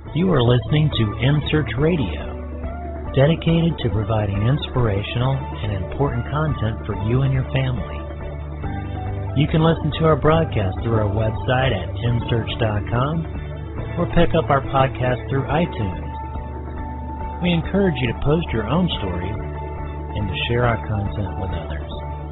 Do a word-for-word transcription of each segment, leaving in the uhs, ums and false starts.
You are listening to M-Search Radio, dedicated to providing inspirational and important content for you and your family. You can listen to our broadcast through our website at m search dot com or pick up our podcast through iTunes. We encourage you to post your own stories and to share our content with others.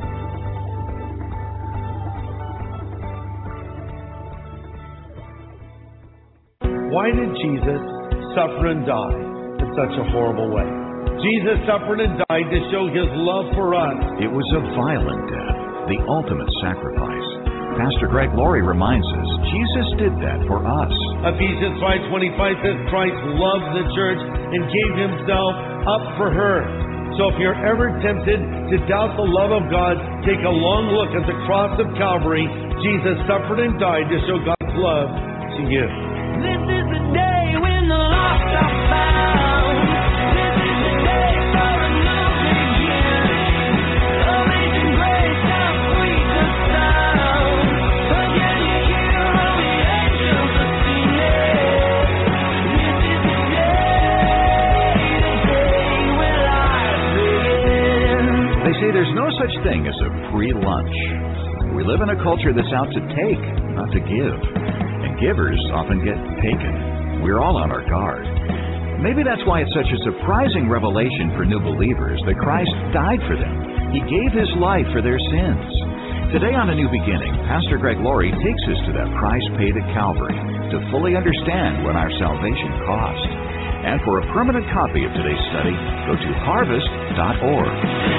Why did Jesus suffer and die in such a horrible way? Jesus suffered and died to show His love for us. It was a violent death, the ultimate sacrifice. Pastor Greg Laurie reminds us Jesus did that for us. Ephesians five twenty-five says Christ loved the church and gave Himself up for her. So if you're ever tempted to doubt the love of God, take a long look at the cross of Calvary. Jesus suffered and died to show God's love to you. This is the day when the lost are found. This is the day for a new beginning. Amazing grace, how sweet the sound. Again you hear all the angels are singing. This is the day, the day when life begins. They say there's no such thing as a free lunch. We live in a culture that's out to take, not to give. And givers often get taken. We're all on our guard. Maybe that's why it's such a surprising revelation for new believers that Christ died for them. He gave His life for their sins. Today on A New Beginning, Pastor Greg Laurie takes us to that price paid at Calvary to fully understand what our salvation cost. And for a permanent copy of today's study, go to harvest dot org.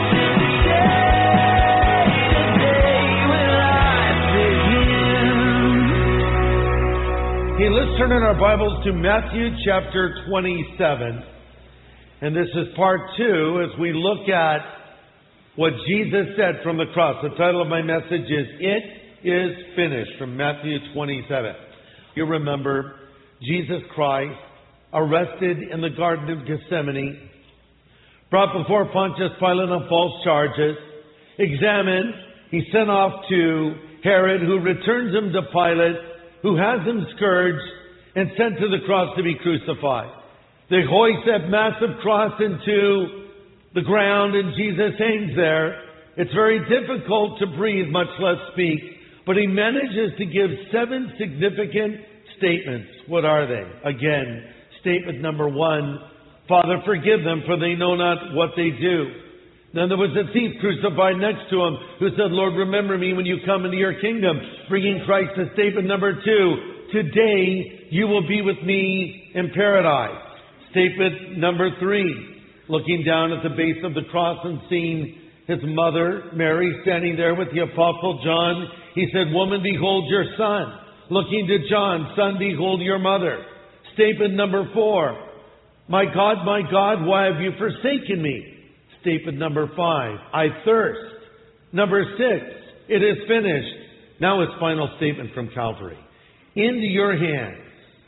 Okay, let's turn in our Bibles to Matthew chapter twenty-seven. And this is part two as we look at what Jesus said from the cross. The title of my message is It Is Finished, from Matthew twenty-seven. You remember Jesus Christ, arrested in the Garden of Gethsemane, brought before Pontius Pilate on false charges, examined, he sent off to Herod, who returns him to Pilate, who has him scourged and sent to the cross to be crucified. They hoist that massive cross into the ground and Jesus hangs there. It's very difficult to breathe, much less speak, but he manages to give seven significant statements. What are they? Again, statement number one, Father, forgive them, for they know not what they do. Then there was a thief crucified next to him who said, Lord, remember me when you come into your kingdom. Bringing Christ to statement number two, today you will be with me in paradise. Statement number three, looking down at the base of the cross and seeing his mother, Mary, standing there with the Apostle John, he said, woman, behold your son. Looking to John, son, behold your mother. Statement number four, my God, my God, why have you forsaken me? Statement number five, I thirst. Number six, it is finished. Now his final statement from Calvary. Into your hands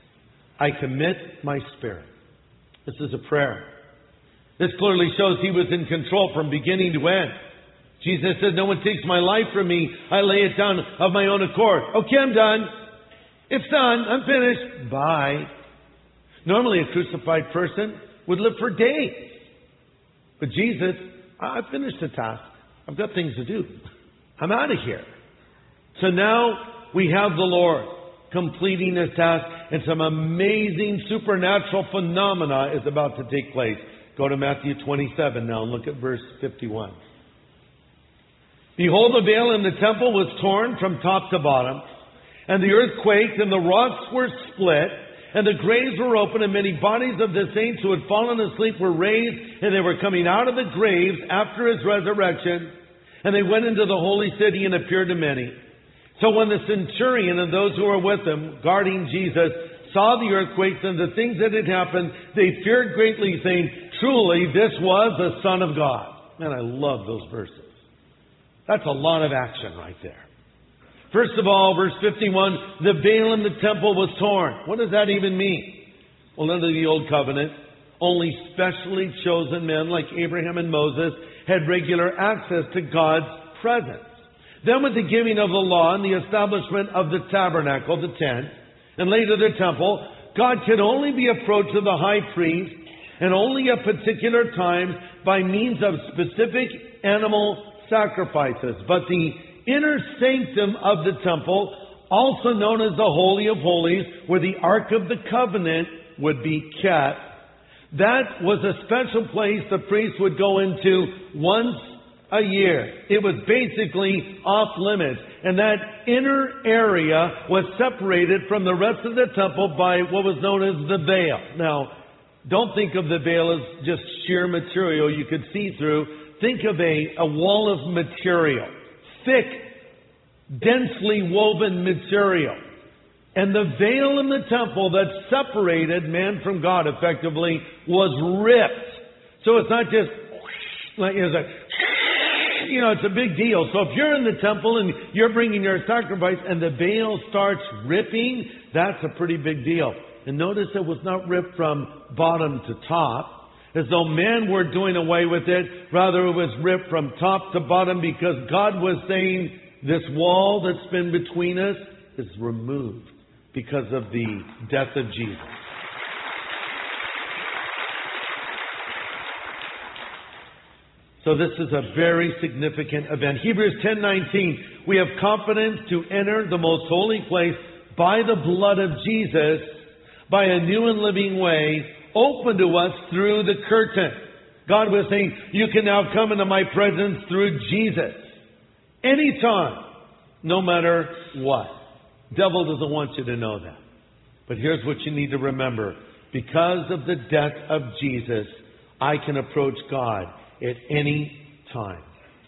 I commit my spirit. This is a prayer. This clearly shows he was in control from beginning to end. Jesus said, no one takes my life from me. I lay it down of my own accord. Okay, I'm done. It's done. I'm finished. Bye. Normally a crucified person would live for days. But Jesus, I've finished the task. I've got things to do. I'm out of here. So now we have the Lord completing His task, and some amazing supernatural phenomena is about to take place. Go to Matthew twenty-seven now and look at verse fifty-one. Behold, the veil in the temple was torn from top to bottom, and the earth quaked, and the rocks were split, and the graves were opened, and many bodies of the saints who had fallen asleep were raised, and they were coming out of the graves after His resurrection, and they went into the holy city and appeared to many. So when the centurion and those who were with him, guarding Jesus, saw the earthquakes and the things that had happened, they feared greatly, saying, truly this was the Son of God. Man, I love those verses. That's a lot of action right there. First of all, verse fifty-one, the veil in the temple was torn. What does that even mean? Well, under the Old Covenant, only specially chosen men like Abraham and Moses had regular access to God's presence. Then with the giving of the law and the establishment of the tabernacle, the tent, and later the temple, God could only be approached to the high priest and only at particular times by means of specific animal sacrifices. But the inner sanctum of the temple, also known as the Holy of Holies, where the Ark of the Covenant would be kept, that was a special place the priest would go into once a year. It was basically off limits. And that inner area was separated from the rest of the temple by what was known as the veil. Now, don't think of the veil as just sheer material you could see through. Think of a, a wall of material. Thick, densely woven material. And the veil in the temple that separated man from God effectively was ripped. So it's not just like it's a, you know, it's a big deal. So if you're in the temple and you're bringing your sacrifice and the veil starts ripping, that's a pretty big deal. And notice it was not ripped from bottom to top, as though man were doing away with it. Rather, it was ripped from top to bottom because God was saying, this wall that's been between us is removed because of the death of Jesus. So this is a very significant event. Hebrews ten nineteen, we have confidence to enter the most holy place by the blood of Jesus, by a new and living way, open to us through the curtain. God was saying, you can now come into my presence through Jesus. Anytime, no matter what. Devil doesn't want you to know that. But here's what you need to remember. Because of the death of Jesus, I can approach God at any time.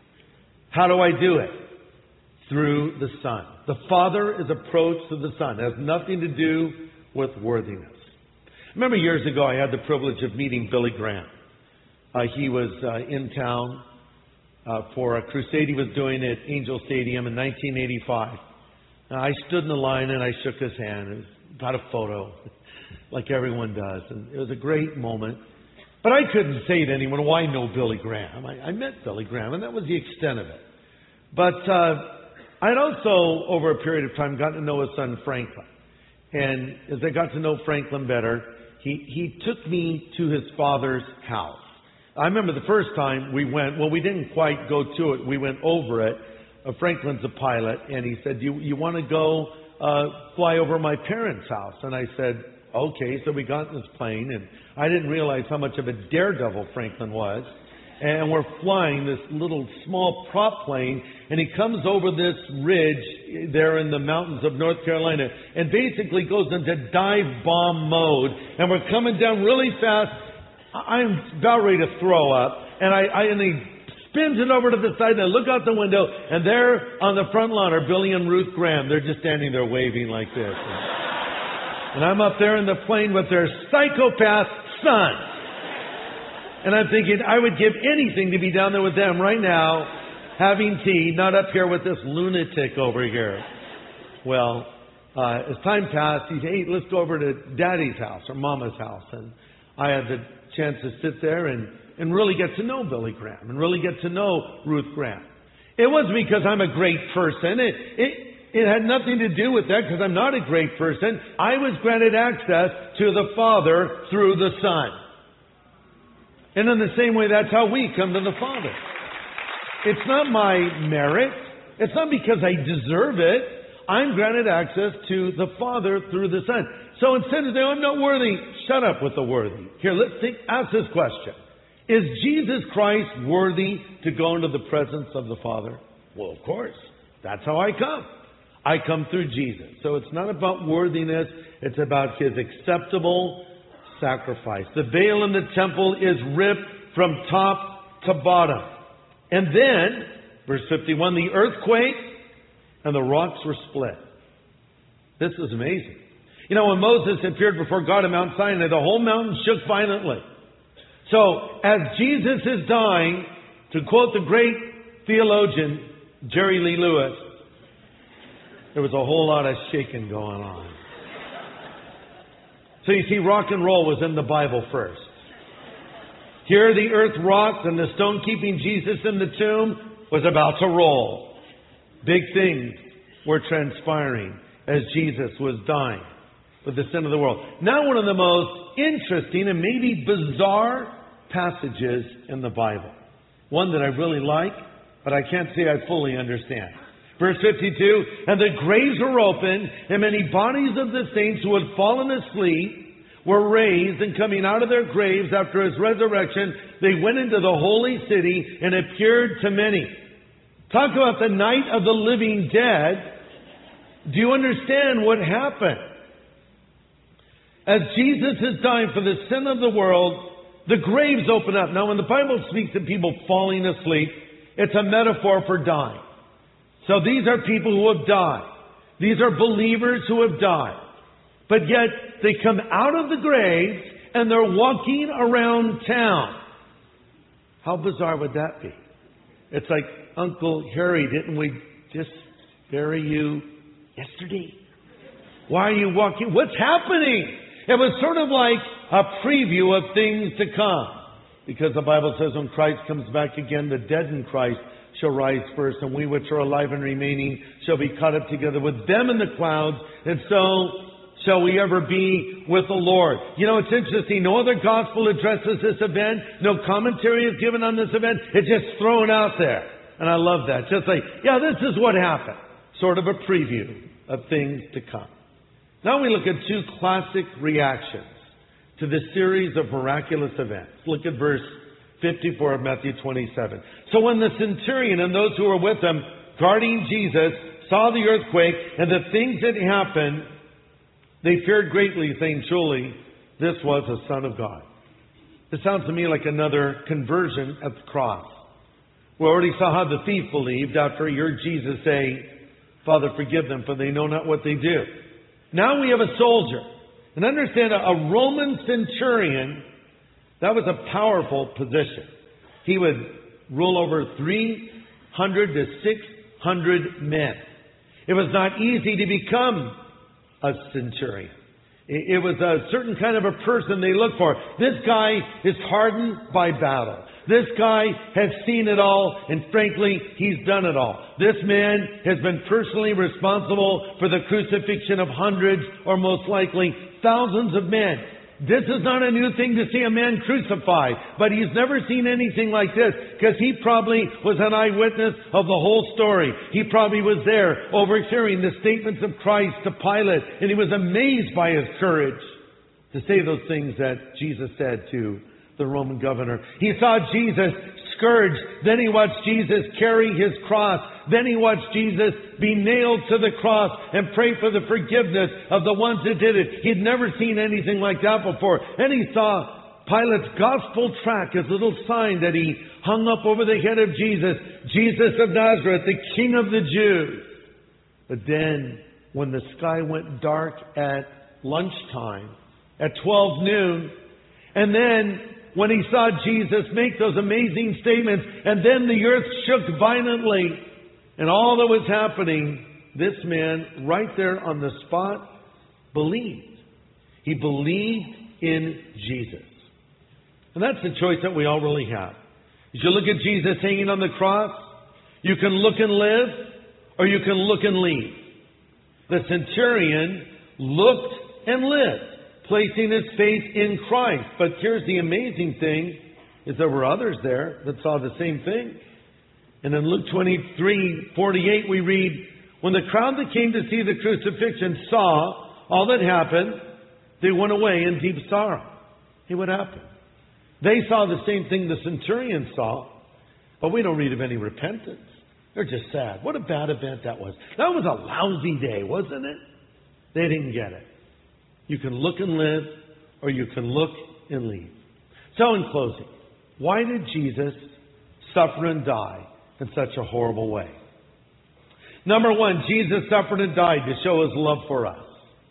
How do I do it? Through the Son. The Father is approached through the Son. It has nothing to do with worthiness. Remember years ago I had the privilege of meeting Billy Graham. Uh, he was uh, in town uh, for a crusade he was doing at Angel Stadium in nineteen eighty-five. Now, I stood in the line and I shook his hand and got a photo, like everyone does. And it was a great moment. But I couldn't say to anyone, oh, I know Billy Graham. I, I met Billy Graham, and that was the extent of it. But uh, I had also, over a period of time, gotten to know his son Franklin. And as I got to know Franklin better, he, he took me to his father's house. I remember the first time we went, well, we didn't quite go to it. We went over it. Uh, Franklin's a pilot, and he said, you, you want to go uh, fly over my parents' house? And I said, okay. So we got in this plane, and I didn't realize how much of a daredevil Franklin was. And we're flying this little small prop plane, and he comes over this ridge there in the mountains of North Carolina and basically goes into dive bomb mode. And we're coming down really fast. I'm about ready to throw up. And, I, I, and he spins it over to the side, and I look out the window, and there on the front lawn are Billy and Ruth Graham. They're just standing there waving like this. And I'm up there in the plane with their psychopath son. And I'm thinking, I would give anything to be down there with them right now, having tea, not up here with this lunatic over here. Well, uh, as time passed, he said, hey, let's go over to Daddy's house or Mama's house. And I had the chance to sit there and, and really get to know Billy Graham and really get to know Ruth Graham. It wasn't because I'm a great person. It, it, it had nothing to do with that because I'm not a great person. I was granted access to the Father through the Son. And in the same way, that's how we come to the Father. It's not my merit. It's not because I deserve it. I'm granted access to the Father through the Son. So instead of saying, I'm not worthy, shut up with the worthy. Here, let's think, ask this question. Is Jesus Christ worthy to go into the presence of the Father? Well, of course. That's how I come. I come through Jesus. So it's not about worthiness. It's about His acceptable sacrifice. The veil in the temple is ripped from top to bottom. And then, verse fifty-one, the earthquake and the rocks were split. This is amazing. You know, when Moses appeared before God at Mount Sinai, the whole mountain shook violently. So, as Jesus is dying, to quote the great theologian Jerry Lee Lewis, there was a whole lot of shaking going on. So you see, rock and roll was in the Bible first. Here the earth rocked and the stone keeping Jesus in the tomb was about to roll. Big things were transpiring as Jesus was dying. with the sin of the world. Now one of the most interesting and maybe bizarre passages in the Bible. One that I really like, but I can't say I fully understand. Verse fifty-two, and the graves were opened, and many bodies of the saints who had fallen asleep were raised, and coming out of their graves after his resurrection, they went into the holy city and appeared to many. Talk about the night of the living dead. Do you understand what happened? As Jesus is dying for the sin of the world, the graves open up. Now, when the Bible speaks of people falling asleep, it's a metaphor for dying. So these are people who have died. These are believers who have died. But yet, they come out of the graves and they're walking around town. How bizarre would that be? It's like, Uncle Harry, didn't we just bury you yesterday? Why are you walking? What's happening? It was sort of like a preview of things to come. Because the Bible says when Christ comes back again, the dead in Christ shall rise first, and we which are alive and remaining shall be caught up together with them in the clouds, and so shall we ever be with the Lord. You know, it's interesting. No other gospel addresses this event. No commentary is given on this event. It's just thrown out there. And I love that. Just like, yeah, this is what happened. Sort of a preview of things to come. Now we look at two classic reactions to this series of miraculous events. Look at verse fifty-four of Matthew twenty-seven. So when the centurion and those who were with him guarding Jesus saw the earthquake and the things that happened, they feared greatly, saying, surely this was the Son of God. This sounds to me like another conversion at the cross. We already saw how the thief believed after he heard Jesus say, Father, forgive them, for they know not what they do. Now we have a soldier. And understand, a Roman centurion, that was a powerful position. He would rule over three hundred to six hundred men. It was not easy to become a centurion. It was a certain kind of a person they look for. This guy is hardened by battle. This guy has seen it all, and frankly, he's done it all. This man has been personally responsible for the crucifixion of hundreds, or most likely thousands of men. This is not a new thing to see a man crucified, but he's never seen anything like this, because he probably was an eyewitness of the whole story. He probably was there overhearing the statements of Christ to Pilate, and he was amazed by his courage to say those things that Jesus said to the Roman governor. He saw Jesus scourged, then he watched Jesus carry his cross, then he watched Jesus be nailed to the cross and pray for the forgiveness of the ones that did it. He'd never seen anything like that before. And he saw Pilate's gospel tract, his little sign that he hung up over the head of Jesus, Jesus of Nazareth, the King of the Jews. But then, when the sky went dark at lunchtime, at twelve noon, and then when he saw Jesus make those amazing statements, and then the earth shook violently, and all that was happening, this man, right there on the spot, believed. He believed in Jesus. And that's the choice that we all really have. As you look at Jesus hanging on the cross, you can look and live, or you can look and leave. The centurion looked and lived, placing his faith in Christ. But here's the amazing thing, is there were others there that saw the same thing. And in Luke twenty-three forty-eight we read, when the crowd that came to see the crucifixion saw all that happened, they went away in deep sorrow. Hey, what happened? They saw the same thing the centurion saw, but we don't read of any repentance. They're just sad. What a bad event that was. That was a lousy day, wasn't it? They didn't get it. You can look and live, or you can look and leave. So in closing, why did Jesus suffer and die in such a horrible way? Number one, Jesus suffered and died to show his love for us.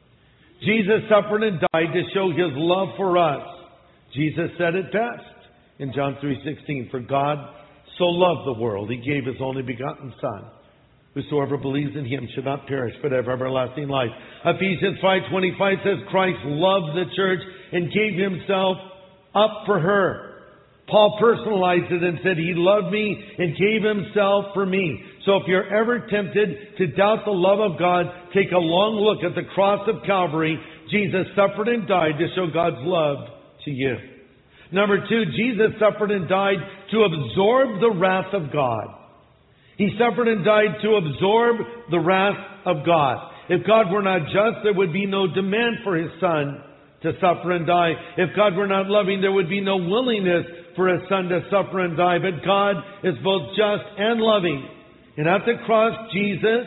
Jesus suffered and died to show his love for us. Jesus said it best in John three sixteen, for God so loved the world, he gave his only begotten Son. Whosoever believes in him should not perish, but have everlasting life. Ephesians five twenty-five says, Christ loved the church and gave himself up for her. Paul personalized it and said, He loved me and gave Himself for me. So if you're ever tempted to doubt the love of God, take a long look at the cross of Calvary. Jesus suffered and died to show God's love to you. Number two, Jesus suffered and died to absorb the wrath of God. He suffered and died to absorb the wrath of God. If God were not just, there would be no demand for His Son to suffer and die. If God were not loving, there would be no willingness for His Son to suffer and die. But God is both just and loving. And at the cross, Jesus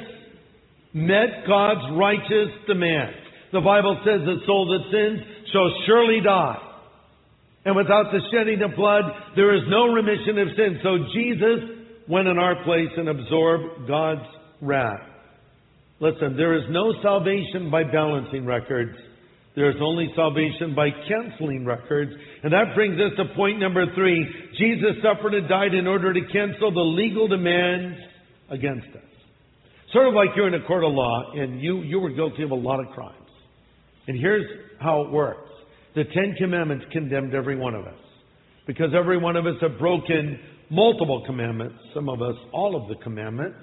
met God's righteous demand. The Bible says the soul that sins shall surely die. And without the shedding of blood, there is no remission of sin. So Jesus went in our place and absorbed God's wrath. Listen, there is no salvation by balancing records. There is only salvation by canceling records. And that brings us to point number three. Jesus suffered and died in order to cancel the legal demands against us. Sort of like you're in a court of law and you, you were guilty of a lot of crimes. And here's how it works. The Ten Commandments condemned every one of us. Because every one of us have broken multiple commandments. Some of us, all of the commandments.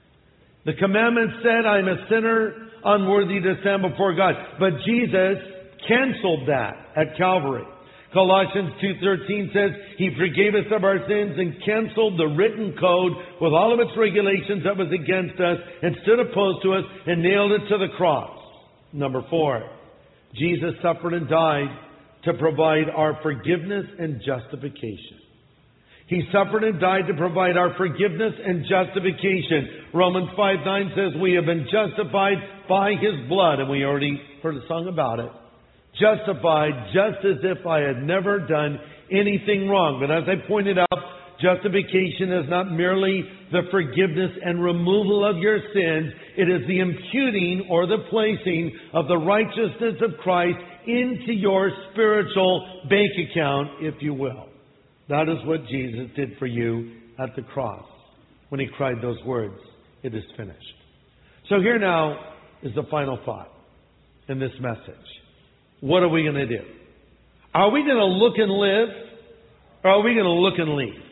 The commandments said, I'm a sinner, unworthy to stand before God. But Jesus canceled that at Calvary. Colossians two thirteen says, He forgave us of our sins and canceled the written code with all of its regulations that was against us and stood opposed to us and nailed it to the cross. Number four, Jesus suffered and died to provide our forgiveness and justification. He suffered and died to provide our forgiveness and justification. Romans five nine says we have been justified by His blood. And we already heard a song about it. Justified just as if I had never done anything wrong. But as I pointed out, justification is not merely the forgiveness and removal of your sins. It is the imputing or the placing of the righteousness of Christ into your spiritual bank account, if you will. That is what Jesus did for you at the cross when He cried those words, it is finished. So here now is the final thought in this message. What are we going to do? Are we going to look and live, or are we going to look and leave?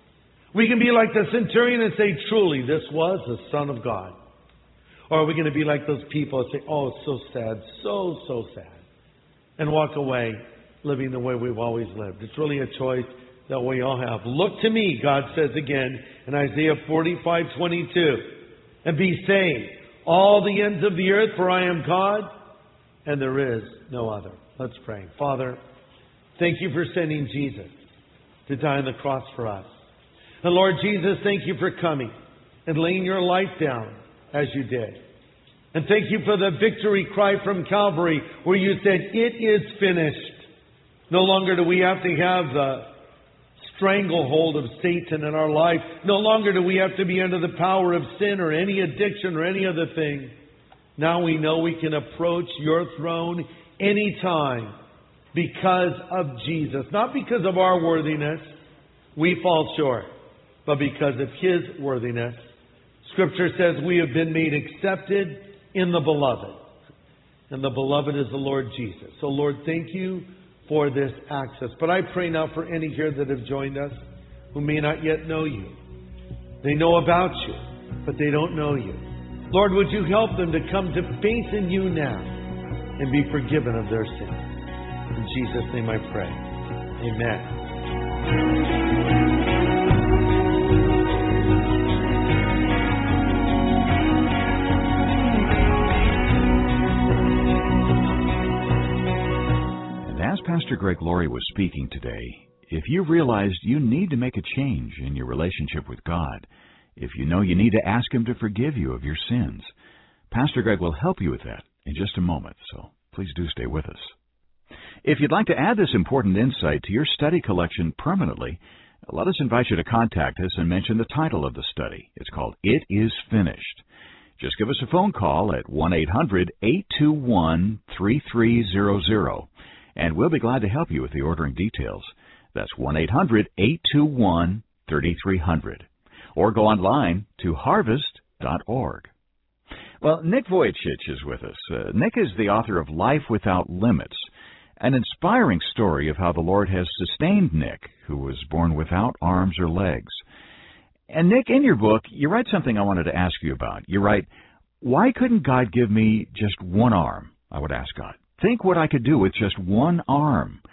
We can be like the centurion and say, truly, this was the Son of God. Or are we going to be like those people and say, oh, it's so sad, so, so sad, and walk away living the way we've always lived? It's really a choice that we all have. Look to me, God says again in Isaiah forty-five twenty-two, and be saved, all the ends of the earth, for I am God, and there is no other. Let's pray. Father, thank you for sending Jesus to die on the cross for us. And Lord Jesus, thank you for coming and laying your life down as you did. And thank you for the victory cry from Calvary where you said, it is finished. No longer do we have to have the stranglehold of Satan in our life. No longer do we have to be under the power of sin or any addiction or any other thing. Now we know we can approach your throne anytime because of Jesus. Not because of our worthiness. We fall short. But because of His worthiness. Scripture says we have been made accepted in the Beloved. And the Beloved is the Lord Jesus. So Lord, thank you for this access. But I pray now for any here that have joined us who may not yet know you. They know about you, but they don't know you. Lord, would you help them to come to faith in you now and be forgiven of their sins. In Jesus' name I pray. Amen. As Pastor Greg Laurie was speaking today, if you realized you need to make a change in your relationship with God, if you know you need to ask Him to forgive you of your sins, Pastor Greg will help you with that in just a moment, so please do stay with us. If you'd like to add this important insight to your study collection permanently, let us invite you to contact us and mention the title of the study. It's called It Is Finished. Just give us a phone call at one eight hundred, eight two one, three three zero zero. And we'll be glad to help you with the ordering details. That's one eight hundred, eight two one, three three zero zero. Or go online to harvest dot org. Well, Nick Vujicic is with us. Uh, Nick is the author of Life Without Limits. An inspiring story of how the Lord has sustained Nick, who was born without arms or legs. And Nick, in your book, you write something I wanted to ask you about. You write, "Why couldn't God give me just one arm?" I would ask God. "Think what I could do with just one arm."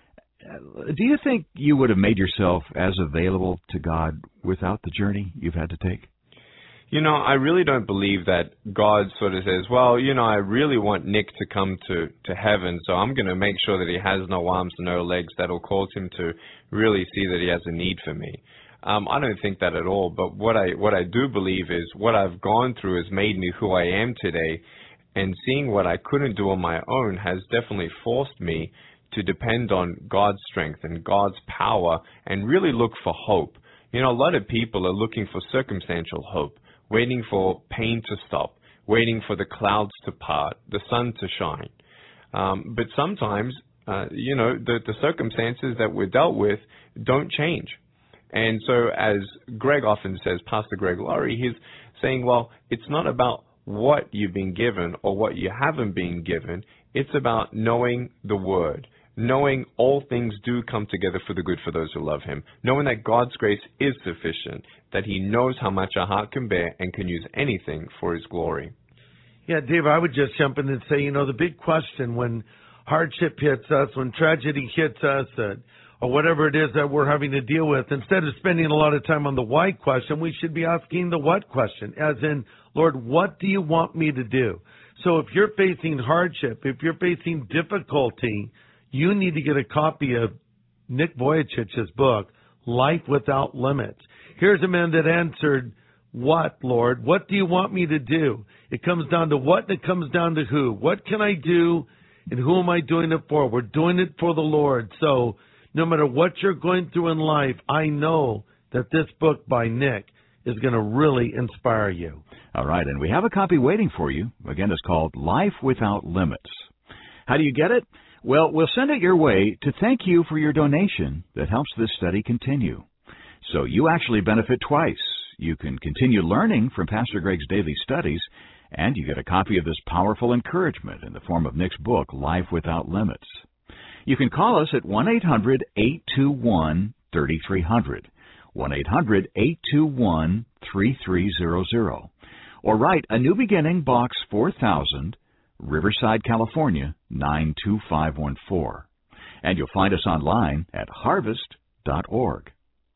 Do you think you would have made yourself as available to God without the journey you've had to take? You know, I really don't believe that God sort of says, well, you know, I really want Nick to come to, to heaven, so I'm going to make sure that he has no arms, no legs. That'll cause him to really see that he has a need for me. Um, I don't think that at all. But what I what I do believe is what I've gone through has made me who I am today, and seeing what I couldn't do on my own has definitely forced me to depend on God's strength and God's power and really look for hope. You know, a lot of people are looking for circumstantial hope, waiting for pain to stop, waiting for the clouds to part, the sun to shine. Um, but sometimes, uh, you know, the, the circumstances that we're dealt with don't change. And so as Greg often says, Pastor Greg Laurie, he's saying, well, it's not about what you've been given or what you haven't been given. It's about knowing the Word, knowing all things do come together for the good for those who love Him, knowing that God's grace is sufficient, that He knows how much our heart can bear and can use anything for His glory. Yeah, Dave, I would just jump in and say, you know, the big question when hardship hits us, when tragedy hits us, uh, or whatever it is that we're having to deal with, instead of spending a lot of time on the why question, we should be asking the what question, as in, Lord, what do you want me to do? So if you're facing hardship, if you're facing difficulty, you need to get a copy of Nick Vujicic's book, Life Without Limits. Here's a man that answered, what, Lord? What do you want me to do? It comes down to what, and it comes down to who. What can I do, and who am I doing it for? We're doing it for the Lord. So no matter what you're going through in life, I know that this book by Nick is going to really inspire you. All right, and we have a copy waiting for you. Again, it's called Life Without Limits. How do you get it? Well, we'll send it your way to thank you for your donation that helps this study continue. So you actually benefit twice. You can continue learning from Pastor Greg's daily studies, and you get a copy of this powerful encouragement in the form of Nick's book, Life Without Limits. You can call us at one eight hundred eight two one three three zero zero, one eight hundred eight two one three three zero zero, or write A New Beginning, Box four thousand, Riverside, California, nine two five one four. And you'll find us online at harvest dot org.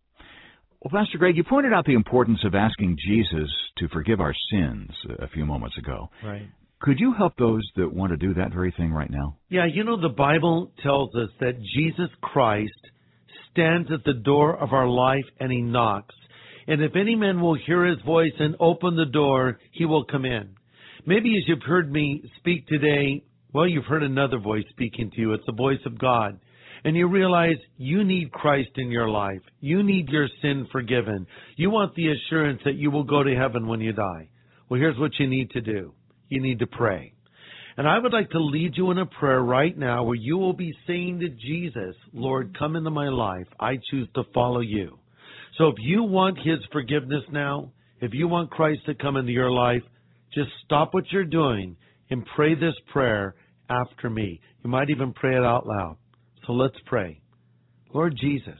Well, Pastor Greg, you pointed out the importance of asking Jesus to forgive our sins a few moments ago. Right. Could you help those that want to do that very thing right now? Yeah, you know, the Bible tells us that Jesus Christ stands at the door of our life and He knocks. And if any man will hear His voice and open the door, he will come in. Maybe as you've heard me speak today, well, you've heard another voice speaking to you. It's the voice of God. And you realize you need Christ in your life. You need your sin forgiven. You want the assurance that you will go to heaven when you die. Well, here's what you need to do. You need to pray. And I would like to lead you in a prayer right now where you will be saying to Jesus, Lord, come into my life. I choose to follow you. So if you want His forgiveness now, if you want Christ to come into your life, just stop what you're doing and pray this prayer after me. You might even pray it out loud. So let's pray. Lord Jesus,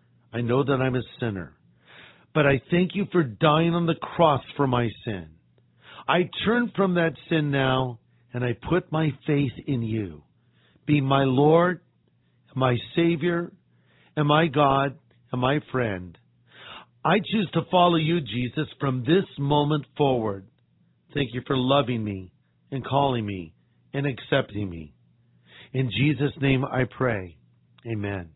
I know that I'm a sinner, but I thank you for dying on the cross for my sin. I turn from that sin now, and I put my faith in you. Be my Lord, my Savior, and my God, and my friend. I choose to follow you, Jesus, from this moment forward. Thank you for loving me and calling me and accepting me. In Jesus' name I pray. Amen.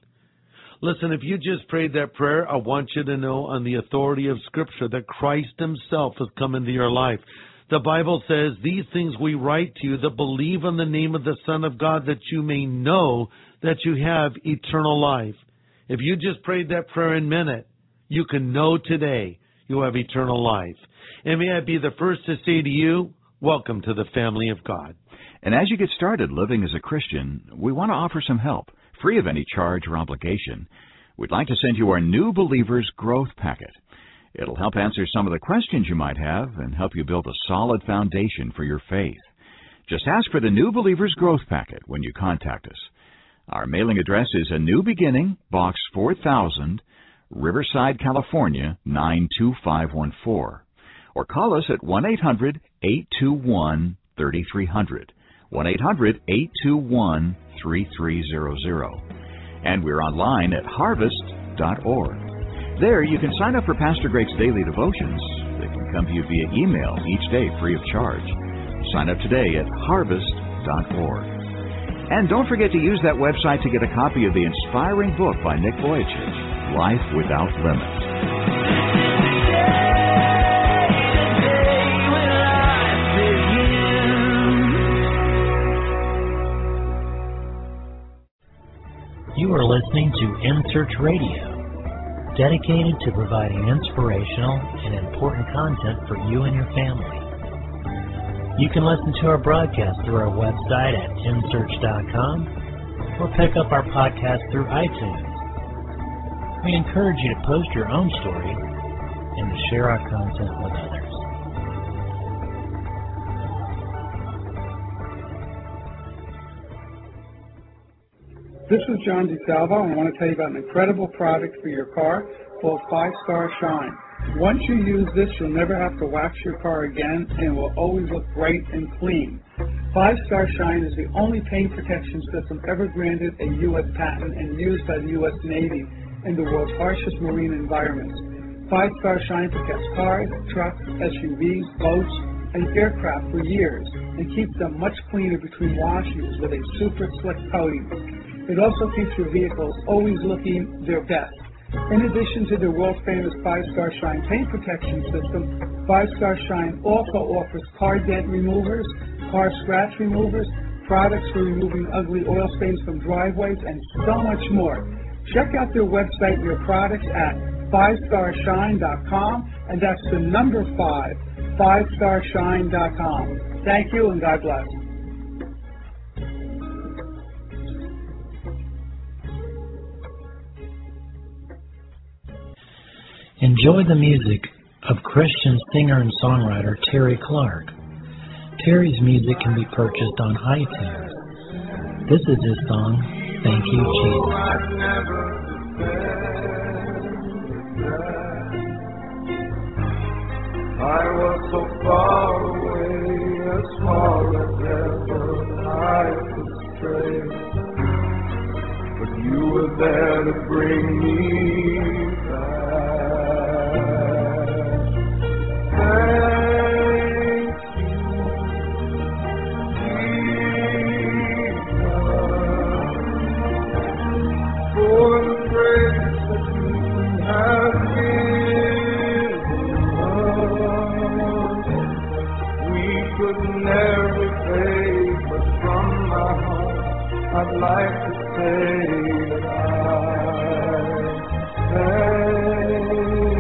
Listen, if you just prayed that prayer, I want you to know on the authority of Scripture that Christ Himself has come into your life. The Bible says, these things we write to you that believe on the name of the Son of God, that you may know that you have eternal life. If you just prayed that prayer in a minute, you can know today you have eternal life. And may I be the first to say to you, welcome to the family of God. And as you get started living as a Christian, we want to offer some help, free of any charge or obligation. We'd like to send you our New Believers Growth Packet. It'll help answer some of the questions you might have and help you build a solid foundation for your faith. Just ask for the New Believers Growth Packet when you contact us. Our mailing address is A New Beginning, Box four thousand, Riverside, California, nine two five one four. Or call us at one eight hundred, eight two one, three three zero zero. one eight hundred, eight two one, three three zero zero. And we're online at harvest dot org. There you can sign up for Pastor Greg's daily devotions. They can come to you via email each day free of charge. Sign up today at harvest dot org. And don't forget to use that website to get a copy of the inspiring book by Nick Vujicic, Life Without Limits. You are listening to In Search Radio, dedicated to providing inspirational and important content for you and your family. You can listen to our broadcast through our website at in search dot com or pick up our podcast through iTunes. We encourage you to post your own story and to share our content with others. This is John DeSalvo, and I want to tell you about an incredible product for your car called Five Star Shine. Once you use this, you'll never have to wax your car again, and it will always look bright and clean. Five Star Shine is the only paint protection system ever granted a U S patent and used by the U S Navy in the world's harshest marine environments. Five Star Shine protects cars, trucks, S U Vs, boats, and aircraft for years and keeps them much cleaner between washings with a super slick coating. It also keeps your vehicles always looking their best. In addition to the world-famous Five Star Shine paint protection system, Five Star Shine also offers car dent removers, car scratch removers, products for removing ugly oil stains from driveways, and so much more. Check out their website and your products at five star shine dot com, and that's the number five, five star shine dot com. Thank you, and God bless. Enjoy the music of Christian singer and songwriter Terry Clark. Terry's music can be purchased on iTunes. This is his song, Thank You, Jesus. I was so far away, as far as ever I could stray, but you were there to bring me back. I'd like to say that I thank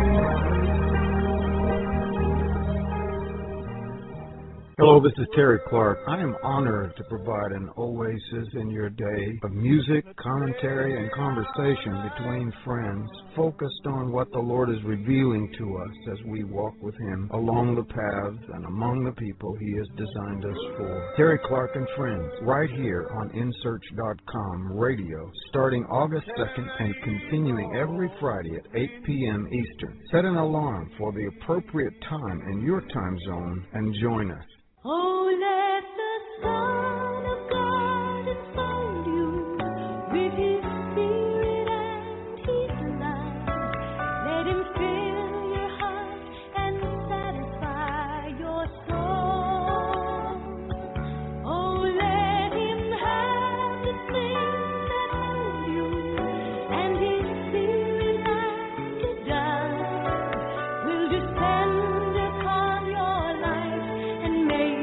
you. Hello, this is Terry Clark. I am honored to provide an oasis in your day of music, commentary, and conversation between friends, focused on what the Lord is revealing to us as we walk with Him along the paths and among the people He has designed us for. Terry Clark and Friends, right here on in search dot com radio, starting August second and continuing every Friday at eight p.m. Eastern. Set an alarm for the appropriate time in your time zone and join us. Oh, let the Son of God enfold you with His Spirit and His light. Let Him fill your heart and satisfy your soul. Oh, let Him have the things that hold you, and His Spirit like a dove will descend upon your life and make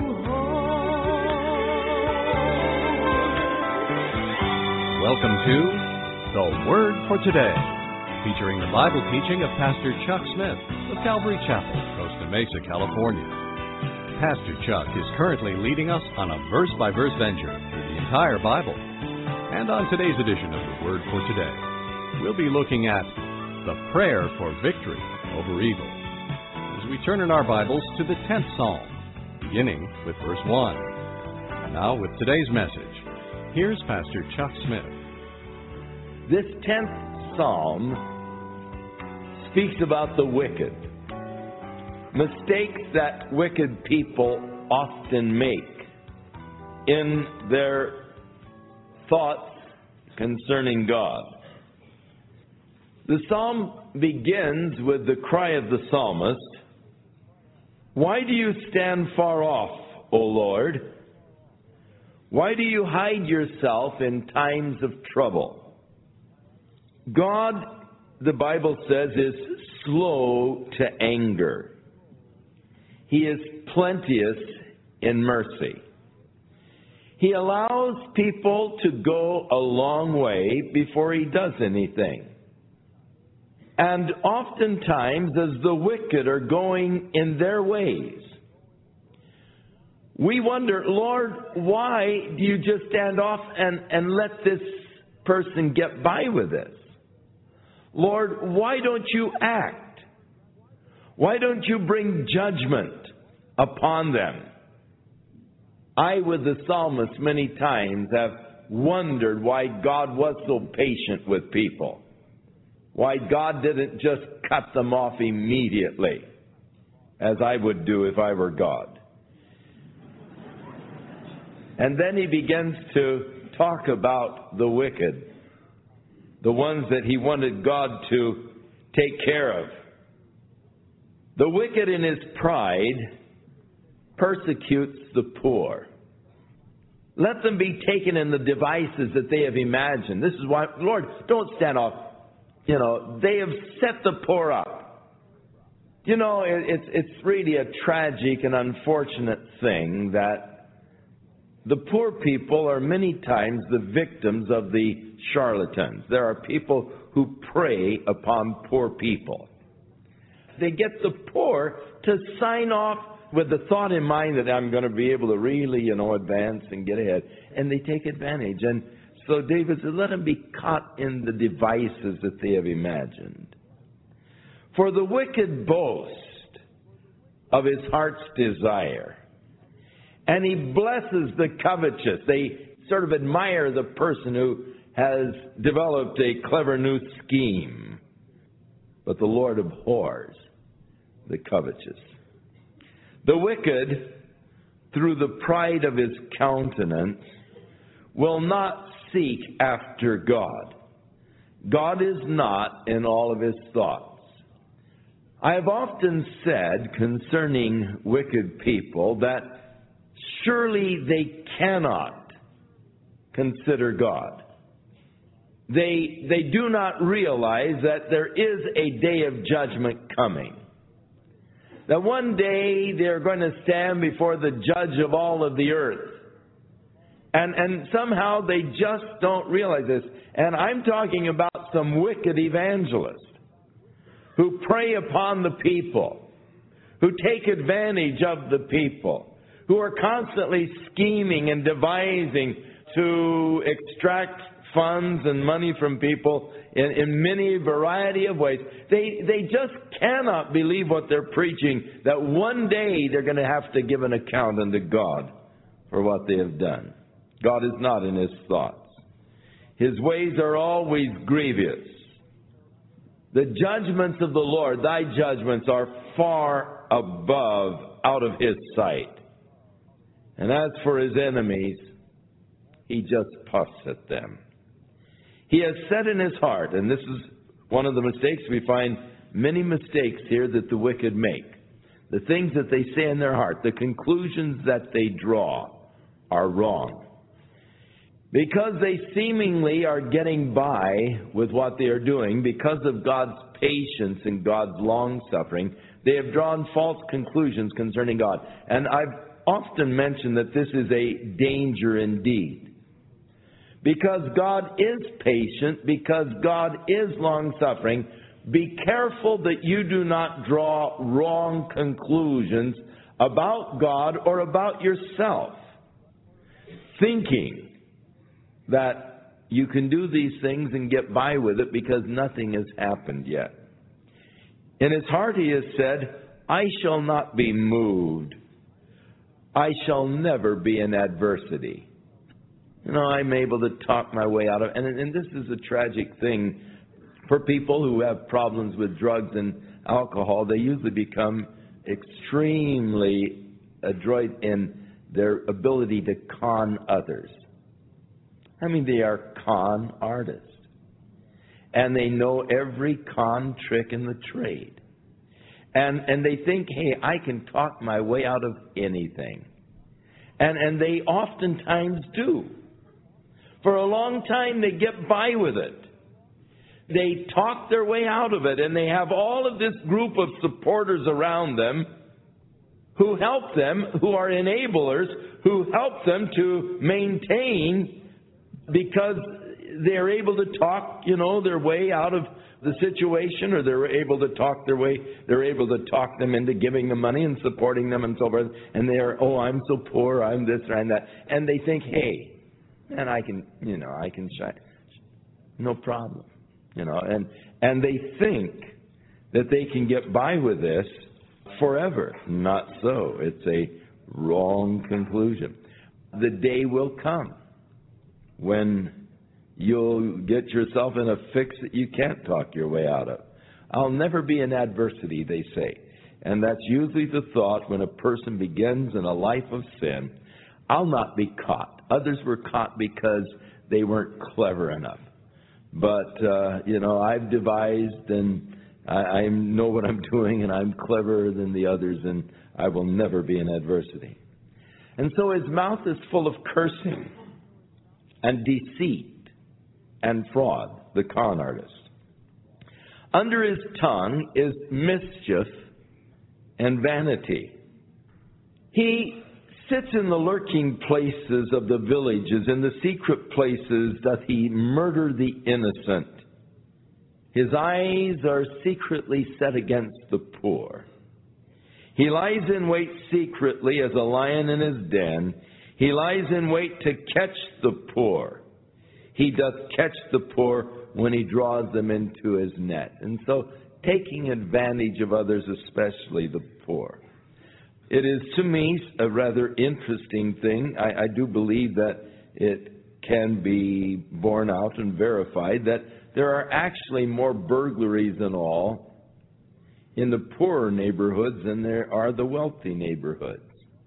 Welcome to The Word for Today, featuring the Bible teaching of Pastor Chuck Smith of Calvary Chapel, Costa Mesa, California. Pastor Chuck is currently leading us on a verse-by-verse venture through the entire Bible. And on today's edition of The Word for Today, we'll be looking at the prayer for victory over evil, as we turn in our Bibles to the tenth Psalm, beginning with verse one. Now with today's message, here's Pastor Chuck Smith. This tenth Psalm speaks about the wicked. Mistakes that wicked people often make in their thoughts concerning God. The psalm begins with the cry of the psalmist, "Why do you stand far off, O Lord? Why do you hide yourself in times of trouble?" God, the Bible says, is slow to anger. He is plenteous in mercy. He allows people to go a long way before he does anything. And oftentimes, as the wicked are going in their ways, we wonder, Lord, why do you just stand off and, and let this person get by with this? Lord, why don't you act? Why don't you bring judgment upon them? I, with the psalmist, many times have wondered why God was so patient with people. Why God didn't just cut them off immediately, as I would do if I were God. And then he begins to talk about the wicked, the ones that he wanted God to take care of. The wicked in his pride persecutes the poor. Let them be taken in the devices that they have imagined. This is why, Lord, don't stand off. You know, they have set the poor up. You know, it, it's it's really a tragic and unfortunate thing that the poor people are many times the victims of the charlatans. There are people who prey upon poor people. They get the poor to sign off with the thought in mind that I'm going to be able to really, you know, advance and get ahead. And they take advantage. And so David said, let them be caught in the devices that they have imagined. For the wicked boast of his heart's desire, and he blesses the covetous. They sort of admire the person who has developed a clever new scheme. But the Lord abhors the covetous. The wicked, through the pride of his countenance, will not seek after God. God is not in all of his thoughts. I have often said concerning wicked people that surely they cannot consider God. They, they do not realize that there is a day of judgment coming. That one day they're going to stand before the judge of all of the earth. And, and somehow they just don't realize this. And I'm talking about some wicked evangelists who prey upon the people, who take advantage of the people, who are constantly scheming and devising to extract funds and money from people in, in many variety of ways. They, they just cannot believe what they're preaching, that one day they're going to have to give an account unto God for what they have done. God is not in his thoughts. His ways are always grievous. The judgments of the Lord, thy judgments, are far above, out of his sight. And as for his enemies, he just puffs at them. He has said in his heart, and this is one of the mistakes, we find many mistakes here that the wicked make. The things that they say in their heart, the conclusions that they draw are wrong. Because they seemingly are getting by with what they are doing, because of God's patience and God's long-suffering, they have drawn false conclusions concerning God. And I've often mentioned that this is a danger indeed. Because God is patient, because God is long-suffering, be careful that you do not draw wrong conclusions about God or about yourself, thinking that you can do these things and get by with it because nothing has happened yet. In his heart he has said, I shall not be moved. I shall never be in adversity. You know, I'm able to talk my way out of it. And, and this is a tragic thing for people who have problems with drugs and alcohol. They usually become extremely adroit in their ability to con others. I mean, they are con artists. And they know every con trick in the trade. And and they think, hey, I can talk my way out of anything. And and they oftentimes do. For a long time, they get by with it. They talk their way out of it, and they have all of this group of supporters around them who help them, who are enablers, who help them to maintain, because they're able to talk, you know, their way out of the situation, or they're able to talk their way, they're able to talk them into giving them money and supporting them and so forth. And they're, oh, I'm so poor, I'm this or I'm that. And they think, hey, and I can, you know, I can shine. No problem. You know, and and they think that they can get by with this forever. Not so. It's a wrong conclusion. The day will come when you'll get yourself in a fix that you can't talk your way out of. I'll never be in adversity, they say. And that's usually the thought when a person begins in a life of sin. I'll not be caught. Others were caught because they weren't clever enough. But, uh, you know, I've devised and I, I know what I'm doing, and I'm cleverer than the others, and I will never be in adversity. And so his mouth is full of cursing and deceit and fraud, the con artist. Under his tongue is mischief and vanity. He sits in the lurking places of the villages, in the secret places doth he murder the innocent. His eyes are secretly set against the poor. He lies in wait secretly as a lion in his den. He lies in wait to catch the poor. He doth catch the poor when he draws them into his net. And so, taking advantage of others, especially the poor. It is, to me, a rather interesting thing. I, I do believe that it can be borne out and verified that there are actually more burglaries than all in the poorer neighborhoods than there are the wealthy neighborhoods.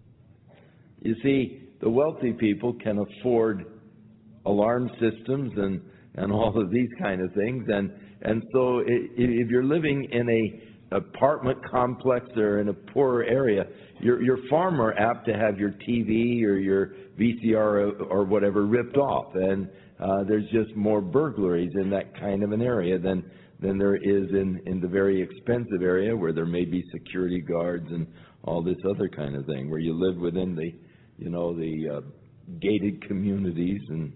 You see, the wealthy people can afford alarm systems and, and all of these kind of things. And, and so if you're living in a apartment complex or in a poorer area, you're, you're far more apt to have your T V or your V C R or, or whatever ripped off. And uh, there's just more burglaries in that kind of an area than than there is in, in the very expensive area where there may be security guards and all this other kind of thing, where you live within the, you know, the uh, gated communities. And,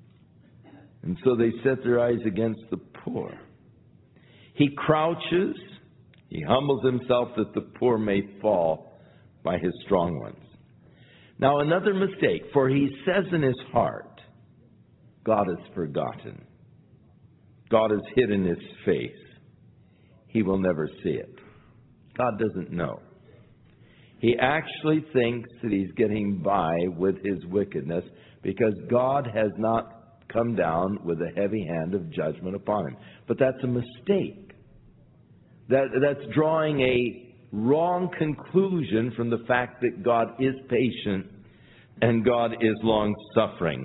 and so they set their eyes against the poor. He crouches. He humbles himself that the poor may fall by his strong ones. Now another mistake, for he says in his heart, God is forgotten. God has hidden his face. He will never see it. God doesn't know. He actually thinks that he's getting by with his wickedness because God has not come down with a heavy hand of judgment upon him. But that's a mistake. That, that's drawing a wrong conclusion from the fact that God is patient and God is long-suffering.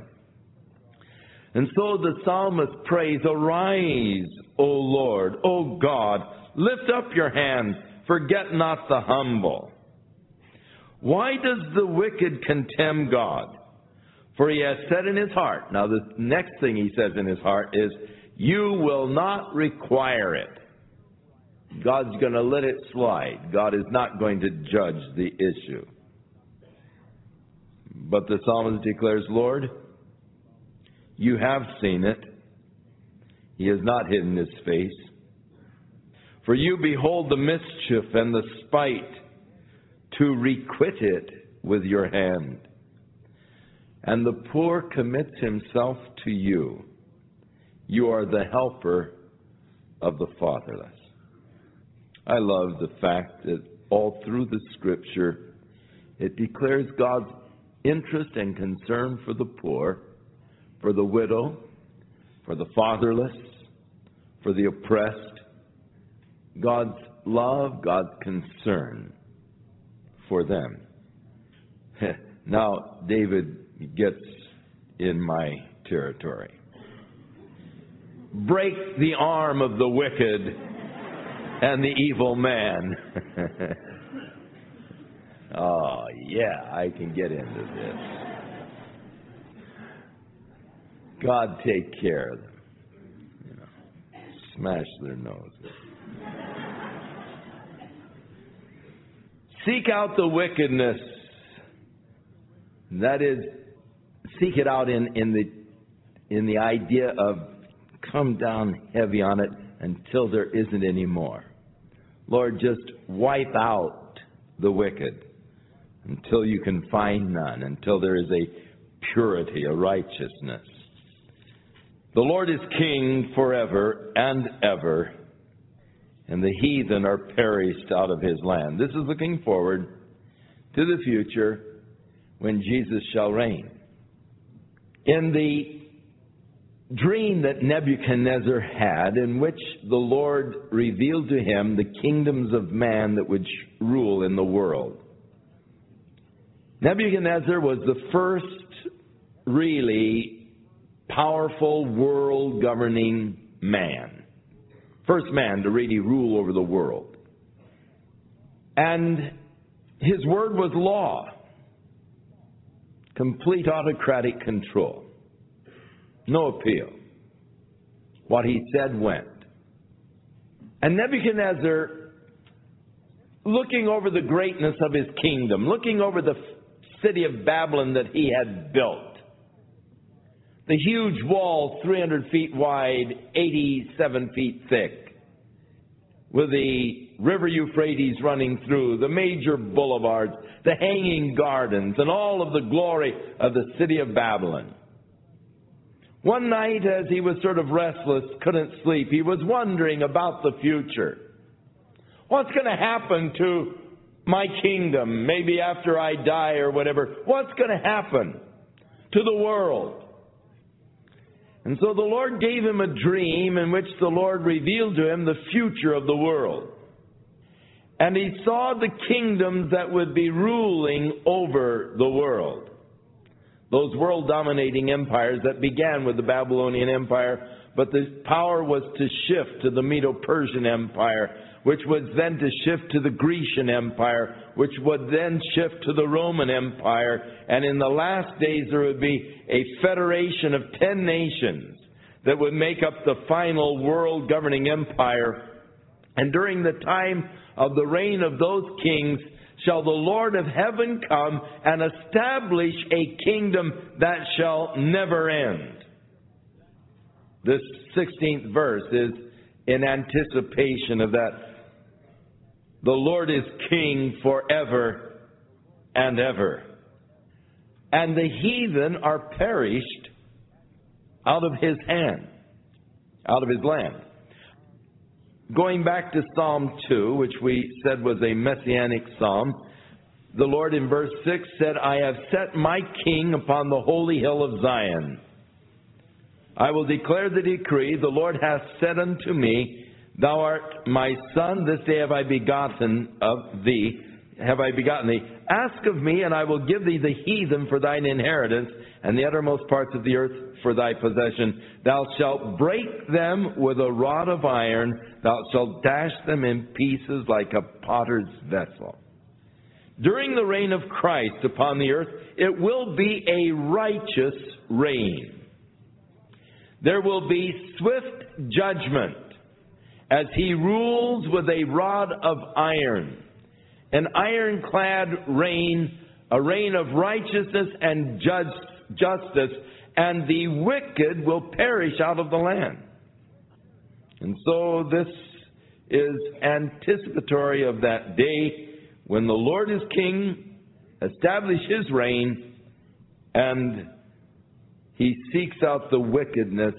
And so the psalmist prays, "Arise, O Lord, O God, lift up your hand, forget not the humble." Why does the wicked contemn God? For he has said in his heart, now the next thing he says in his heart is, you will not require it. God's going to let it slide. God is not going to judge the issue. But the psalmist declares, Lord, you have seen it. He has not hidden his face. For you behold the mischief and the spite, to requite it with your hand. And the poor commits himself to you. You are the helper of the fatherless. I love the fact that all through the Scripture, It declares God's interest and concern for the poor, for the widow, for the fatherless, for the oppressed. God's love, God's concern for them. Now, David gets in my territory. Break the arm of the wicked and the evil man. Oh, yeah, I can get into this. God take care of them. You know, smash their noses. Seek out the wickedness. That is, seek it out in, in the in the idea of come down heavy on it until there isn't any more. Lord, just wipe out the wicked until you can find none, until there is a purity, a righteousness. The Lord is king forever and ever, and the heathen are perished out of his land. This is looking forward to the future when Jesus shall reign. In the dream that Nebuchadnezzar had, in which the Lord revealed to him the kingdoms of man that would rule in the world, Nebuchadnezzar was the first really powerful world-governing man. First man to really rule over the world. And his word was law. Complete autocratic control. No appeal. What he said went. And Nebuchadnezzar, looking over the greatness of his kingdom, looking over the city of Babylon that he had built, the huge wall, three hundred feet wide, eighty-seven feet thick, with the river Euphrates running through, the major boulevards, the hanging gardens, and all of the glory of the city of Babylon. One night, as he was sort of restless, couldn't sleep, he was wondering about the future. What's going to happen to my kingdom, maybe after I die or whatever? What's going to happen to the world? And so the Lord gave him a dream in which the Lord revealed to him the future of the world. And he saw the kingdoms that would be ruling over the world. Those world-dominating empires that began with the Babylonian Empire, but the power was to shift to the Medo-Persian Empire, which was then to shift to the Grecian Empire, which would then shift to the Roman Empire. And in the last days there would be a federation of ten nations that would make up the final world governing empire. And during the time of the reign of those kings shall the Lord of heaven come and establish a kingdom that shall never end. This sixteenth verse is in anticipation of that. The Lord is king forever and ever. And the heathen are perished out of his hand, out of his land. Going back to Psalm two, which we said was a messianic psalm, the Lord in verse six said, I have set my king upon the holy hill of Zion. I will declare the decree, the Lord hath said unto me, Thou art my son, this day have I begotten of thee, have I begotten thee. Ask of me, and I will give thee the heathen for thine inheritance, and the uttermost parts of the earth for thy possession. Thou shalt break them with a rod of iron, thou shalt dash them in pieces like a potter's vessel. During the reign of Christ upon the earth, it will be a righteous reign. There will be swift judgment as he rules with a rod of iron, an ironclad reign, a reign of righteousness and judge, justice, and the wicked will perish out of the land. And so this is anticipatory of that day when the Lord is king, establish his reign, and he seeks out the wickedness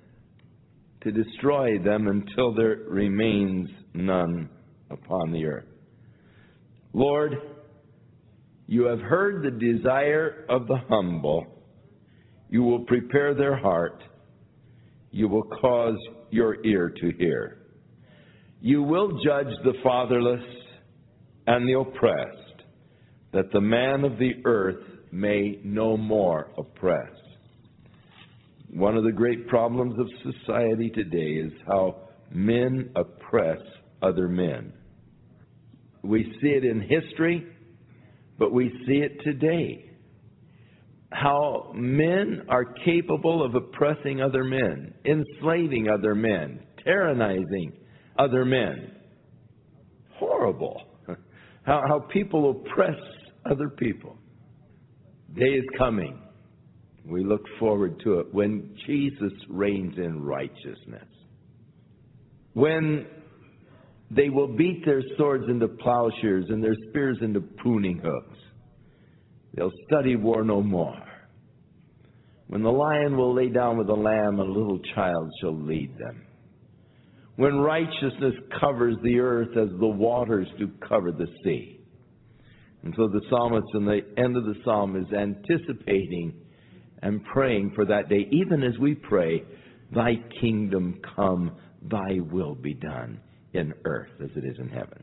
to destroy them until there remains none upon the earth. Lord, You have heard the desire of the humble. You will prepare their heart. You will cause your ear to hear. You will judge the fatherless and the oppressed, that the man of the earth may no more oppress. One of the great problems of society today is how men oppress other men. We see it in history, but we see it today. How men are capable of oppressing other men, enslaving other men, tyrannizing other men. Horrible. How, how people oppress other people. Day is coming. We look forward to it when Jesus reigns in righteousness. When they will beat their swords into plowshares and their spears into pruning hooks. They'll study war no more. When the lion will lay down with the lamb, a little child shall lead them. When righteousness covers the earth as the waters do cover the sea. And so the psalmist in the end of the psalm is anticipating and praying for that day, even as we pray, thy kingdom come, thy will be done in earth as it is in heaven.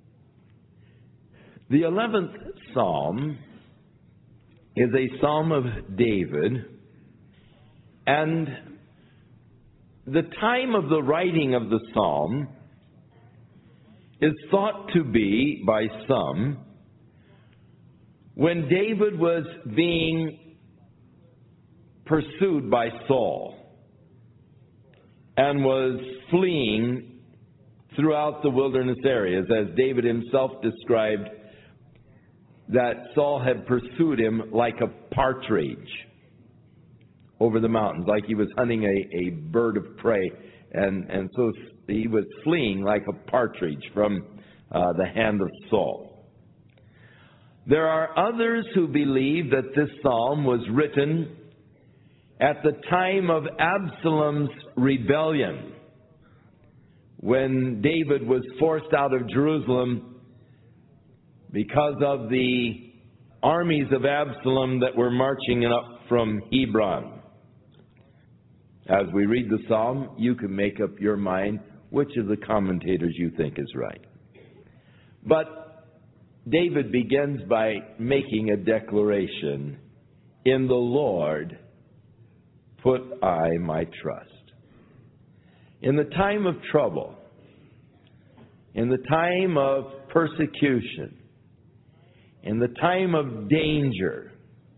The eleventh psalm is a psalm of David, and the time of the writing of the psalm is thought to be, by some, when David was being pursued by Saul and was fleeing throughout the wilderness areas, as David himself described that Saul had pursued him like a partridge over the mountains, like he was hunting a, a bird of prey, and, and so he was fleeing like a partridge from uh, the hand of Saul. There are others who believe that this psalm was written at the time of Absalom's rebellion, when David was forced out of Jerusalem because of the armies of Absalom that were marching up from Hebron. As we read the psalm, you can make up your mind which of the commentators you think is right. But David begins by making a declaration, in the Lord put I my trust. In the time of trouble, in the time of persecution, in the time of danger,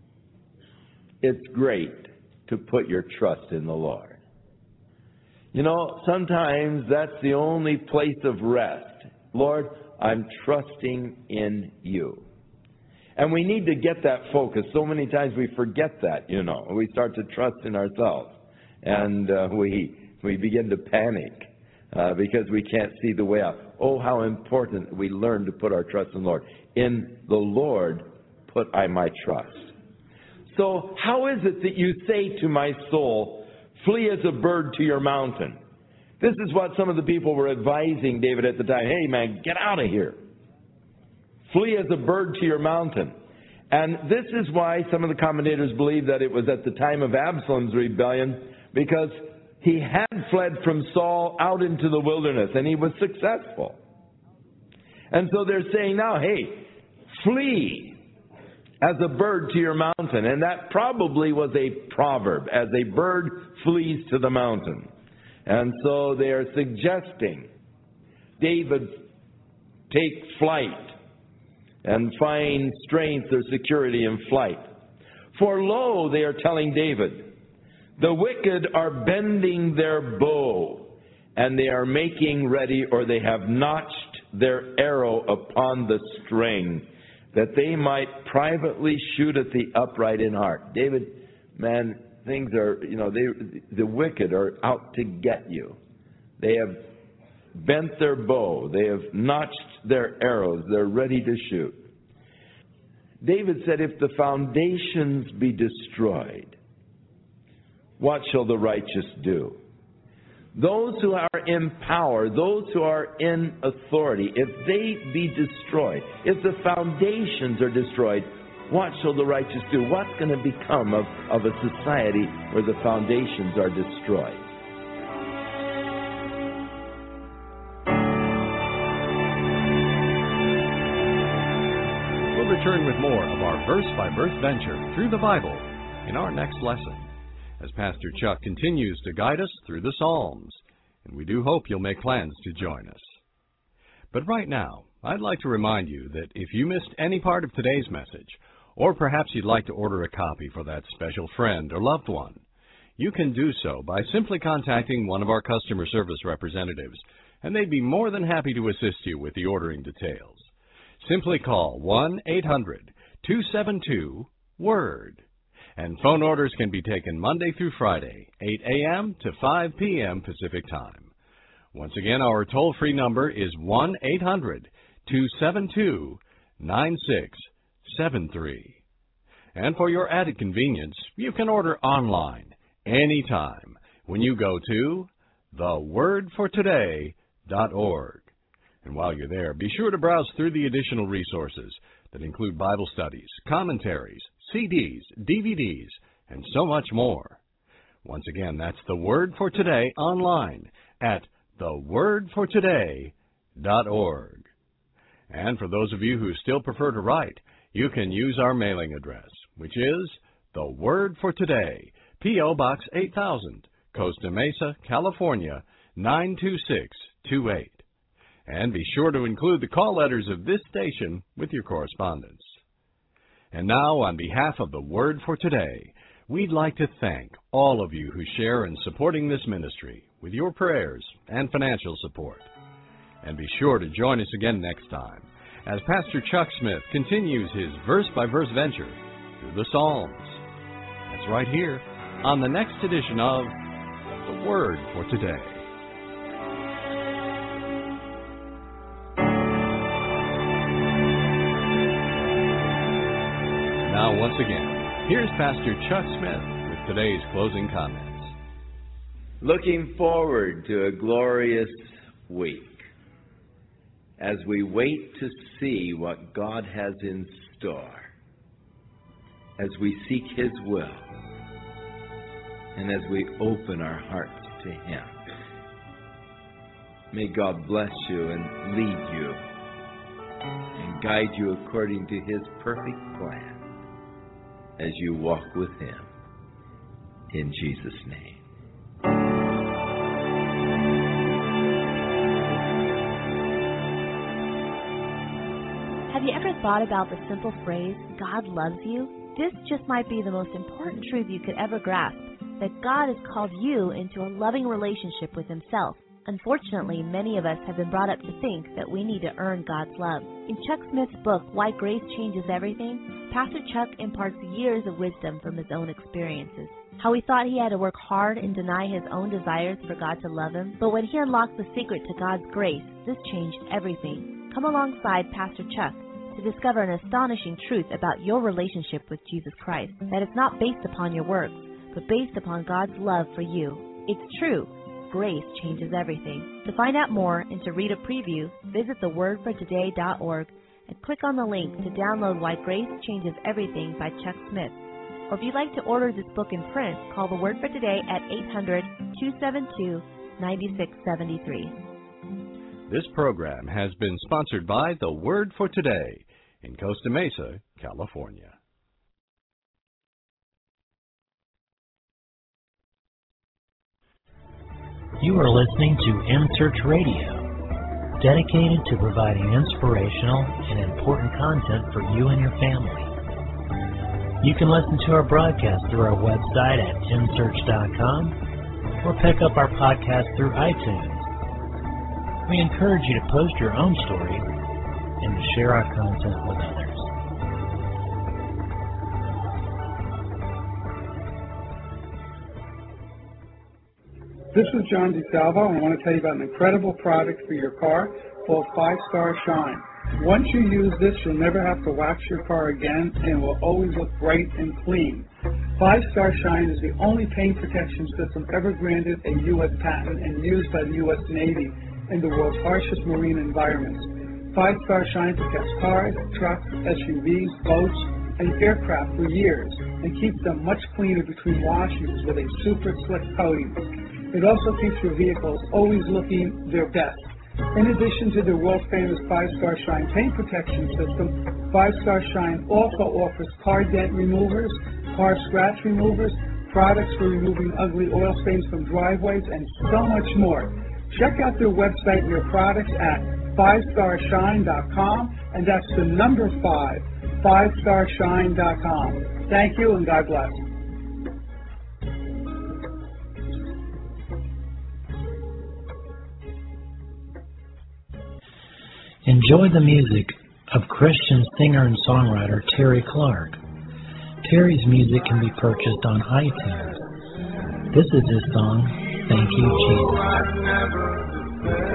it's great to put your trust in the Lord. You know, sometimes that's the only place of rest. Lord, I'm trusting in you. And we need to get that focus. So many times we forget that, you know. We start to trust in ourselves. And uh, we we begin to panic uh, because we can't see the way out. Oh, how important we learn to put our trust in the Lord. In the Lord put I my trust. So how is it that you say to my soul, flee as a bird to your mountain? This is what some of the people were advising David at the time. Hey, man, get out of here. Flee as a bird to your mountain. And this is why some of the commentators believe that it was at the time of Absalom's rebellion, because he had fled from Saul out into the wilderness, and he was successful. And so they're saying now, hey, flee as a bird to your mountain. And that probably was a proverb, as a bird flees to the mountain. And so they are suggesting David take flight and find strength or security in flight. For lo, they are telling David, the wicked are bending their bow, and they are making ready, or they have notched their arrow upon the string, that they might privately shoot at the upright in heart. David, man, things are, you know, they, the wicked are out to get you. They have bent their bow. They have notched their arrows. They're ready to shoot. David said, if the foundations be destroyed, what shall the righteous do? those who are in power, those who are in authority, if they be destroyed, if the foundations are destroyed, what shall the righteous do? What's going to become of, of a society where the foundations are destroyed? We'll return with more of our verse-by-verse venture through the Bible in our next lesson, as Pastor Chuck continues to guide us through the Psalms, and we do hope you'll make plans to join us. But right now, I'd like to remind you that if you missed any part of today's message, or perhaps you'd like to order a copy for that special friend or loved one, you can do so by simply contacting one of our customer service representatives, and they'd be more than happy to assist you with the ordering details. Simply call one eight hundred two seven two WORD. And phone orders can be taken Monday through Friday, eight a.m. to five p.m. Pacific Time. Once again, our toll-free number is one eight hundred two seven two nine six seven three. And for your added convenience, you can order online anytime when you go to the word for today dot org. And while you're there, be sure to browse through the additional resources that include Bible studies, commentaries, C Ds, D V Ds, and so much more. Once again, that's The Word for Today online at the word for today dot org. And for those of you who still prefer to write, you can use our mailing address, which is The Word for Today, P O. Box eight thousand, Costa Mesa, California, nine two six two eight. And be sure to include the call letters of this station with your correspondence. And now, on behalf of the Word for Today, we'd like to thank all of you who share in supporting this ministry with your prayers and financial support. And be sure to join us again next time as Pastor Chuck Smith continues his verse-by-verse venture through the Psalms. That's right here on the next edition of The Word for Today. Now, once again, here's Pastor Chuck Smith with today's closing comments. Looking forward to a glorious week as we wait to see what God has in store, as we seek His will, and as we open our hearts to Him. May God bless you and lead you and guide you according to His perfect plan as you walk with Him. In Jesus' name. Have you ever thought about the simple phrase, God loves you? This just might be the most important truth you could ever grasp, that God has called you into a loving relationship with Himself. Unfortunately, many of us have been brought up to think that we need to earn God's love. In Chuck Smith's book, Why Grace Changes Everything, Pastor Chuck imparts years of wisdom from his own experiences. How he thought he had to work hard and deny his own desires for God to love him, but when he unlocked the secret to God's grace, this changed everything. Come alongside Pastor Chuck to discover an astonishing truth about your relationship with Jesus Christ, that it's not based upon your works, but based upon God's love for you. It's true. Grace changes everything. To find out more and to read a preview, visit the word for today dot org and click on the link to download Why Grace Changes Everything by Chuck Smith. Or if you'd like to order this book in print, call the Word for Today at eight hundred two seven two nine six seven three. This program has been sponsored by The Word for Today in Costa Mesa, California. You are listening to M-Search Radio, dedicated to providing inspirational and important content for you and your family. You can listen to our broadcast through our website at m search dot com or pick up our podcast through iTunes. We encourage you to post your own story and to share our content with others. This is John DeSalvo, and I want to tell you about an incredible product for your car called Five Star Shine. Once you use this, you'll never have to wax your car again, and it will always look bright and clean. Five Star Shine is the only paint protection system ever granted a U S patent and used by the U S Navy in the world's harshest marine environments. Five Star Shine protects cars, trucks, S U Vs, boats, and aircraft for years and keeps them much cleaner between washings with a super slick coating. It also keeps your vehicles always looking their best. In addition to the world-famous Five Star Shine paint protection system, Five Star Shine also offers car dent removers, car scratch removers, products for removing ugly oil stains from driveways, and so much more. Check out their website and their products at five star shine dot com, and that's the number five, five star shine dot com. Thank you, and God bless. Enjoy the music of Christian singer and songwriter Terry Clark. Terry's music can be purchased on iTunes. This is his song, Thank You, Jesus.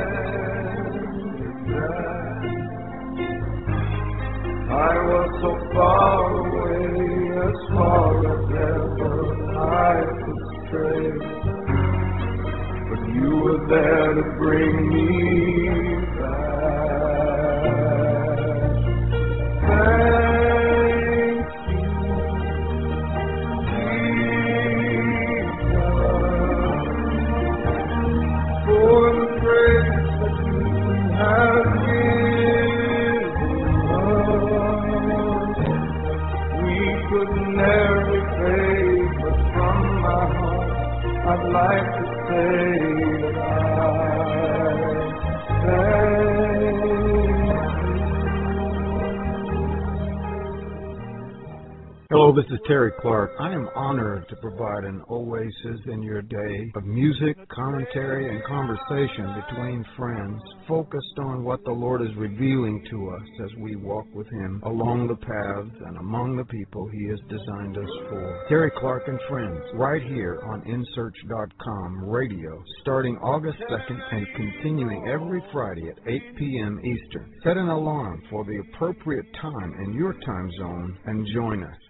I was so far away, as far as ever I could stray, but you were there to bring me back. Thank you, Jesus, for the grace that you have given. Could never repay, but from my heart I'd like to say that I thank you. Hello, this is Terry Clark. I am honored to provide an oasis in your day of music, commentary, and conversation between friends, focused on what the Lord is revealing to us as we walk with Him along the paths and among the people He has designed us for. Terry Clark and Friends, right here on in search dot com radio, starting August second and continuing every Friday at eight p.m. Eastern. Set an alarm for the appropriate time in your time zone and join us.